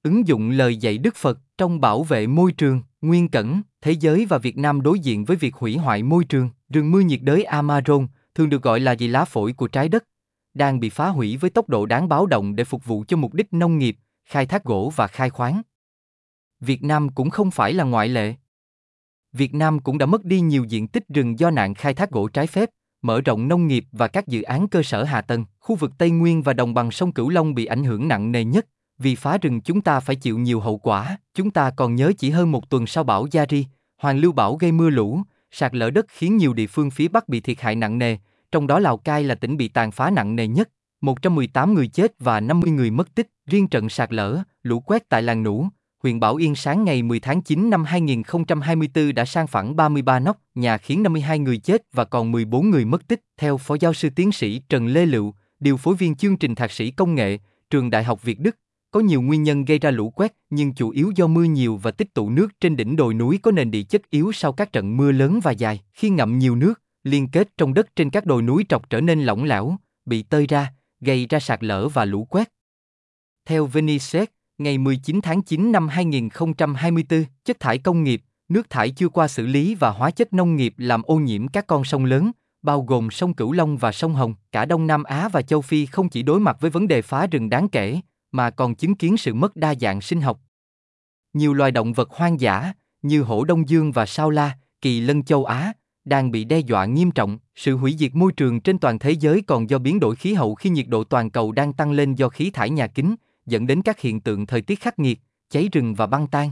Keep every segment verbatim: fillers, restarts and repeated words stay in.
Ứng dụng lời dạy Đức Phật trong bảo vệ môi trường, Nguyên Cẩn, thế giới và Việt Nam đối diện với việc hủy hoại môi trường. Rừng mưa nhiệt đới Amazon, thường được gọi là gì lá phổi của trái đất, đang bị phá hủy với tốc độ đáng báo động để phục vụ cho mục đích nông nghiệp, khai thác gỗ và khai khoáng. Việt Nam cũng không phải là ngoại lệ. Việt Nam cũng đã mất đi nhiều diện tích rừng do nạn khai thác gỗ trái phép, mở rộng nông nghiệp và các dự án cơ sở hạ tầng. Khu vực Tây Nguyên và đồng bằng sông Cửu Long bị ảnh hưởng nặng nề nhất. Vì phá rừng chúng ta phải chịu nhiều hậu quả. Chúng ta còn nhớ chỉ hơn một tuần sau bão Yari, hoàn lưu bão gây mưa lũ, sạt lở đất khiến nhiều địa phương phía Bắc bị thiệt hại nặng nề, trong đó Lào Cai là tỉnh bị tàn phá nặng nề nhất, một trăm mười tám người chết và năm mươi người mất tích. Riêng trận sạt lở, lũ quét tại làng Nủ, huyện Bảo Yên sáng ngày mười tháng chín năm hai nghìn không trăm hai mươi tư đã san phẳng ba mươi ba nóc nhà khiến năm mươi hai người chết và còn mười bốn người mất tích. Theo Phó Giáo sư Tiến sĩ Trần Lê Lựu, điều phối viên chương trình thạc sĩ công nghệ, Trường Đại học Việt Đức, có nhiều nguyên nhân gây ra lũ quét, nhưng chủ yếu do mưa nhiều và tích tụ nước trên đỉnh đồi núi có nền địa chất yếu sau các trận mưa lớn và dài. Khi ngậm nhiều nước, liên kết trong đất trên các đồi núi trọc trở nên lỏng lẻo, bị tơi ra, gây ra sạt lở và lũ quét. Theo Vinnysex, ngày mười chín tháng chín năm hai nghìn không trăm hai mươi tư, chất thải công nghiệp, nước thải chưa qua xử lý và hóa chất nông nghiệp làm ô nhiễm các con sông lớn, bao gồm sông Cửu Long và sông Hồng. Cả Đông Nam Á và châu Phi không chỉ đối mặt với vấn đề phá rừng đáng kể, mà còn chứng kiến sự mất đa dạng sinh học. Nhiều loài động vật hoang dã, như hổ Đông Dương và sao la, kỳ lân châu Á, đang bị đe dọa nghiêm trọng. Sự hủy diệt môi trường trên toàn thế giới còn do biến đổi khí hậu khi nhiệt độ toàn cầu đang tăng lên do khí thải nhà kính, dẫn đến các hiện tượng thời tiết khắc nghiệt, cháy rừng và băng tan.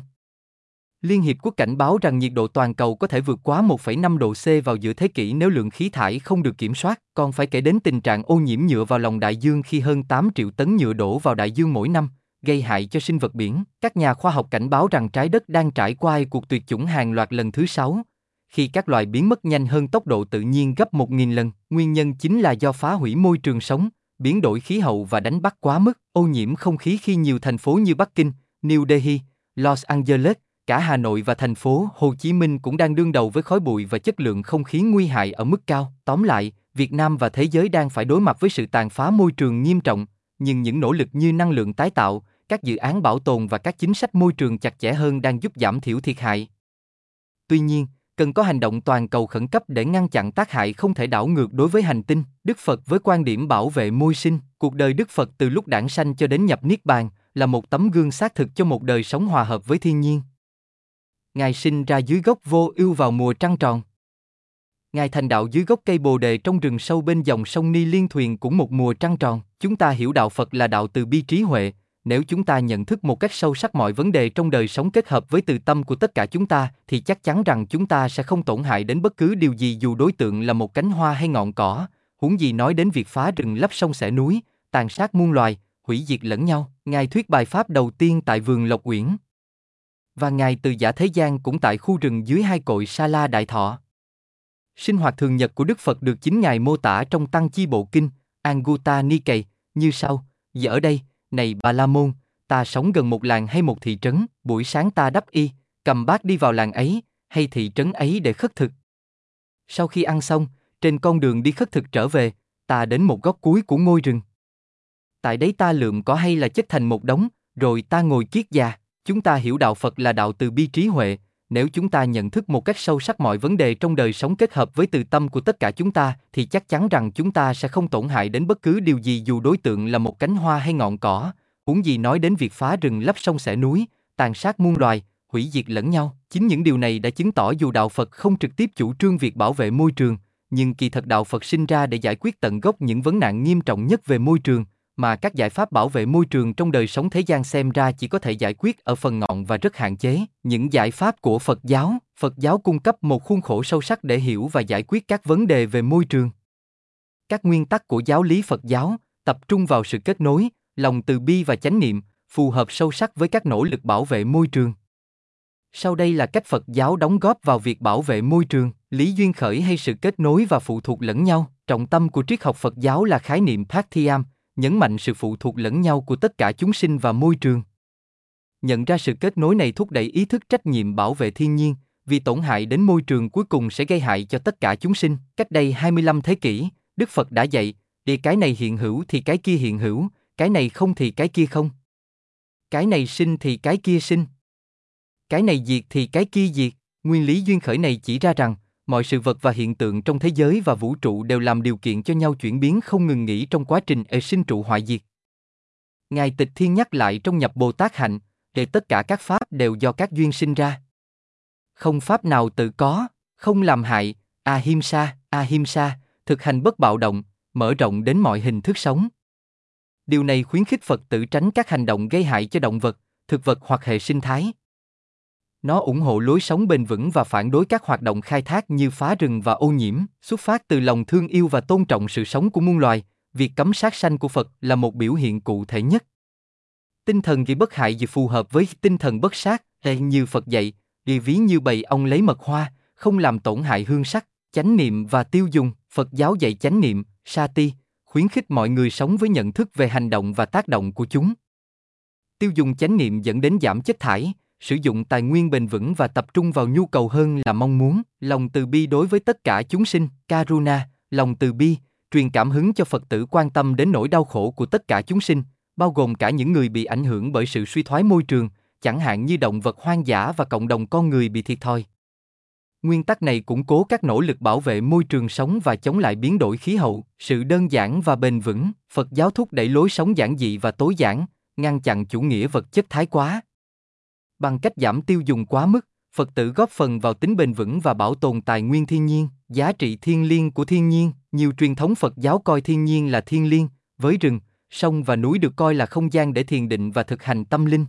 Liên Hiệp Quốc cảnh báo rằng nhiệt độ toàn cầu có thể vượt quá một phẩy năm độ C vào giữa thế kỷ nếu lượng khí thải không được kiểm soát. Còn phải kể đến tình trạng ô nhiễm nhựa vào lòng đại dương khi hơn tám triệu tấn nhựa đổ vào đại dương mỗi năm, gây hại cho sinh vật biển. Các nhà khoa học cảnh báo rằng trái đất đang trải qua cuộc tuyệt chủng hàng loạt lần thứ sáu, khi các loài biến mất nhanh hơn tốc độ tự nhiên gấp một nghìn lần. Nguyên nhân chính là do phá hủy môi trường sống, biến đổi khí hậu và đánh bắt quá mức. Ô nhiễm không khí khi nhiều thành phố như Bắc Kinh, New Delhi, Los Angeles, cả Hà Nội và thành phố Hồ Chí Minh cũng đang đương đầu với khói bụi và chất lượng không khí nguy hại ở mức cao. Tóm lại, Việt Nam và thế giới đang phải đối mặt với sự tàn phá môi trường nghiêm trọng, nhưng những nỗ lực như năng lượng tái tạo, các dự án bảo tồn và các chính sách môi trường chặt chẽ hơn đang giúp giảm thiểu thiệt hại. Tuy nhiên, cần có hành động toàn cầu khẩn cấp để ngăn chặn tác hại không thể đảo ngược đối với hành tinh. Đức Phật với quan điểm bảo vệ môi sinh, cuộc đời Đức Phật từ lúc đản sanh cho đến nhập niết bàn là một tấm gương xác thực cho một đời sống hòa hợp với thiên nhiên. Ngài sinh ra dưới gốc vô ưu vào mùa trăng tròn. Ngài thành đạo dưới gốc cây bồ đề trong rừng sâu bên dòng sông Ni Liên thuyền cũng một mùa trăng tròn. Chúng ta hiểu đạo Phật là đạo từ bi trí huệ. Nếu chúng ta nhận thức một cách sâu sắc mọi vấn đề trong đời sống kết hợp với từ tâm của tất cả chúng ta, thì chắc chắn rằng chúng ta sẽ không tổn hại đến bất cứ điều gì dù đối tượng là một cánh hoa hay ngọn cỏ, huống gì nói đến việc phá rừng lấp sông xẻ núi, tàn sát muôn loài, hủy diệt lẫn nhau. Ngài thuyết bài pháp đầu tiên tại vườn Lộc Uyển. Và Ngài từ giả thế gian cũng tại khu rừng dưới hai cội Sa La Đại Thọ. Sinh hoạt thường nhật của Đức Phật được chính Ngài mô tả trong Tăng Chi Bộ Kinh, Anguta Nikay, như sau: Giờ ở đây, này Bà La Môn, ta sống gần một làng hay một thị trấn, buổi sáng ta đắp y, cầm bát đi vào làng ấy, hay thị trấn ấy để khất thực. Sau khi ăn xong, trên con đường đi khất thực trở về, ta đến một góc cuối của ngôi rừng. Tại đấy ta lượm cỏ hay là chất thành một đống, rồi ta ngồi kiết già. Chúng ta hiểu đạo Phật là đạo từ bi trí huệ. Nếu chúng ta nhận thức một cách sâu sắc mọi vấn đề trong đời sống kết hợp với từ tâm của tất cả chúng ta, thì chắc chắn rằng chúng ta sẽ không tổn hại đến bất cứ điều gì dù đối tượng là một cánh hoa hay ngọn cỏ, huống gì nói đến việc phá rừng lấp sông xẻ núi, tàn sát muôn loài, hủy diệt lẫn nhau. Chính những điều này đã chứng tỏ dù đạo Phật không trực tiếp chủ trương việc bảo vệ môi trường, nhưng kỳ thật đạo Phật sinh ra để giải quyết tận gốc những vấn nạn nghiêm trọng nhất về môi trường, mà các giải pháp bảo vệ môi trường trong đời sống thế gian xem ra chỉ có thể giải quyết ở phần ngọn và rất hạn chế. Những giải pháp của Phật giáo, Phật giáo cung cấp một khuôn khổ sâu sắc để hiểu và giải quyết các vấn đề về môi trường. Các nguyên tắc của giáo lý Phật giáo tập trung vào sự kết nối, lòng từ bi và chánh niệm, phù hợp sâu sắc với các nỗ lực bảo vệ môi trường. Sau đây là cách Phật giáo đóng góp vào việc bảo vệ môi trường, lý duyên khởi hay sự kết nối và phụ thuộc lẫn nhau. Trọng tâm của triết học Phật giáo là khái niệm Pratiyam, nhấn mạnh sự phụ thuộc lẫn nhau của tất cả chúng sinh và môi trường. Nhận ra sự kết nối này thúc đẩy ý thức trách nhiệm bảo vệ thiên nhiên, vì tổn hại đến môi trường cuối cùng sẽ gây hại cho tất cả chúng sinh. Cách đây hai mươi lăm thế kỷ, Đức Phật đã dạy, để cái này hiện hữu thì cái kia hiện hữu, cái này không thì cái kia không. Cái này sinh thì cái kia sinh. Cái này diệt thì cái kia diệt. Nguyên lý duyên khởi này chỉ ra rằng, mọi sự vật và hiện tượng trong thế giới và vũ trụ đều làm điều kiện cho nhau chuyển biến không ngừng nghỉ trong quá trình ệ sinh trụ hoại diệt. Ngài Tịch Thiên nhắc lại trong nhập Bồ Tát hạnh, để tất cả các pháp đều do các duyên sinh ra. Không pháp nào tự có, không làm hại, ahimsa, ahimsa, thực hành bất bạo động, mở rộng đến mọi hình thức sống. Điều này khuyến khích Phật tử tránh các hành động gây hại cho động vật, thực vật hoặc hệ sinh thái. Nó ủng hộ lối sống bền vững và phản đối các hoạt động khai thác như phá rừng và ô nhiễm, xuất phát từ lòng thương yêu và tôn trọng sự sống của muôn loài. Việc cấm sát sanh của Phật là một biểu hiện cụ thể nhất. Tinh thần gây bất hại gì phù hợp với tinh thần bất sát, như Phật dạy, vì ví như bầy ong lấy mật hoa, không làm tổn hại hương sắc, chánh niệm và tiêu dùng. Phật giáo dạy chánh niệm, sati, khuyến khích mọi người sống với nhận thức về hành động và tác động của chúng. Tiêu dùng chánh niệm dẫn đến giảm chất thải, sử dụng tài nguyên bền vững và tập trung vào nhu cầu hơn là mong muốn. Lòng từ bi đối với tất cả chúng sinh, Karuna, lòng từ bi, truyền cảm hứng cho Phật tử quan tâm đến nỗi đau khổ của tất cả chúng sinh, bao gồm cả những người bị ảnh hưởng bởi sự suy thoái môi trường, chẳng hạn như động vật hoang dã và cộng đồng con người bị thiệt thòi. Nguyên tắc này củng cố các nỗ lực bảo vệ môi trường sống và chống lại biến đổi khí hậu. Sự đơn giản và bền vững, Phật giáo thúc đẩy lối sống giản dị và tối giản, ngăn chặn chủ nghĩa vật chất thái quá. Bằng cách giảm tiêu dùng quá mức, Phật tử góp phần vào tính bền vững và bảo tồn tài nguyên thiên nhiên, giá trị thiêng liêng của thiên nhiên. Nhiều truyền thống Phật giáo coi thiên nhiên là thiêng liêng, với rừng, sông và núi được coi là không gian để thiền định và thực hành tâm linh.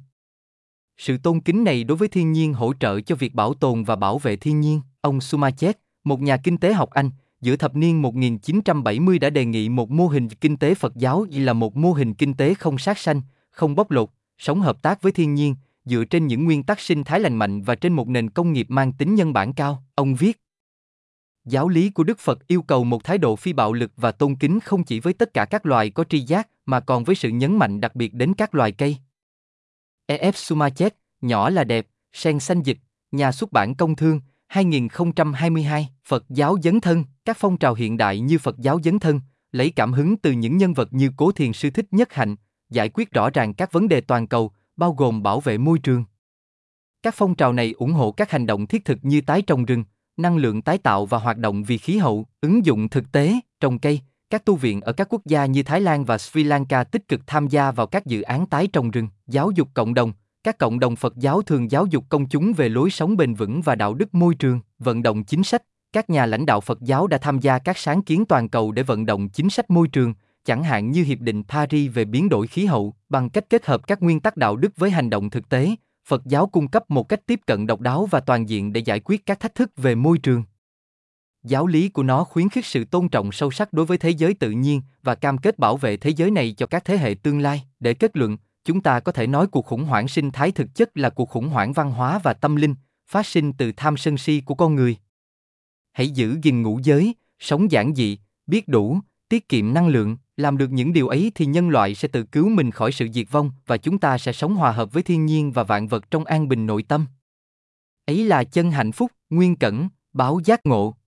Sự tôn kính này đối với thiên nhiên hỗ trợ cho việc bảo tồn và bảo vệ thiên nhiên. Ông Sumachet, một nhà kinh tế học Anh, giữa thập niên một nghìn chín trăm bảy mươi đã đề nghị một mô hình kinh tế Phật giáo là một mô hình kinh tế không sát sanh, không bóc lột, sống hợp tác với thiên nhiên, dựa trên những nguyên tắc sinh thái lành mạnh và trên một nền công nghiệp mang tính nhân bản cao. Ông viết, giáo lý của Đức Phật yêu cầu một thái độ phi bạo lực và tôn kính không chỉ với tất cả các loài có tri giác, mà còn với sự nhấn mạnh đặc biệt đến các loài cây. e ép Sumachet, nhỏ là đẹp, sen xanh dịch, nhà xuất bản Công thương, hai nghìn không trăm hai mươi hai. Phật giáo dấn thân, các phong trào hiện đại như Phật giáo dấn thân, lấy cảm hứng từ những nhân vật như Cố Thiền Sư Thích Nhất Hạnh, giải quyết rõ ràng các vấn đề toàn cầu, bao gồm bảo vệ môi trường. Các phong trào này ủng hộ các hành động thiết thực như tái trồng rừng, năng lượng tái tạo và hoạt động vì khí hậu, ứng dụng thực tế, trồng cây. Các tu viện ở các quốc gia như Thái Lan và Sri Lanka tích cực tham gia vào các dự án tái trồng rừng. Giáo dục cộng đồng, các cộng đồng Phật giáo thường giáo dục công chúng về lối sống bền vững và đạo đức môi trường. Vận động chính sách, các nhà lãnh đạo Phật giáo đã tham gia các sáng kiến toàn cầu để vận động chính sách môi trường, chẳng hạn như Hiệp định Paris về biến đổi khí hậu. Bằng cách kết hợp các nguyên tắc đạo đức với hành động thực tế, Phật giáo cung cấp một cách tiếp cận độc đáo và toàn diện để giải quyết các thách thức về môi trường. Giáo lý của nó khuyến khích sự tôn trọng sâu sắc đối với thế giới tự nhiên và cam kết bảo vệ thế giới này cho các thế hệ tương lai. Để kết luận, chúng ta có thể nói cuộc khủng hoảng sinh thái thực chất là cuộc khủng hoảng văn hóa và tâm linh, phát sinh từ tham sân si của con người. Hãy giữ gìn ngũ giới, sống giản dị, biết đủ, tiết kiệm năng lượng. Làm được những điều ấy thì nhân loại sẽ tự cứu mình khỏi sự diệt vong và chúng ta sẽ sống hòa hợp với thiên nhiên và vạn vật trong an bình nội tâm. Ấy là chân hạnh phúc. Nguyên Cẩn, báo giác ngộ.